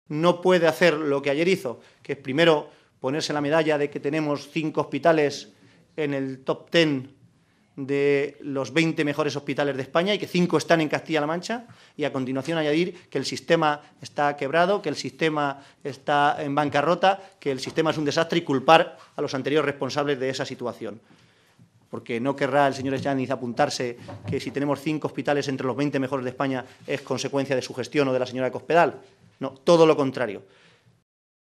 no puede hacer lo que ayer hizo, que es primero ponerse la medalla de que tenemos 5 hospitales en el top 10 de los 20 mejores hospitales de España y que 5 están en Castilla-La Mancha, y a continuación añadir que el sistema está quebrado, que el sistema está en bancarrota, que el sistema es un desastre y culpar a los anteriores responsables de esa situación. Porque no querrá el señor Yáñez apuntarse que si tenemos 5 hospitales entre los 20 mejores de España es consecuencia de su gestión o de la señora Cospedal. No, todo lo contrario.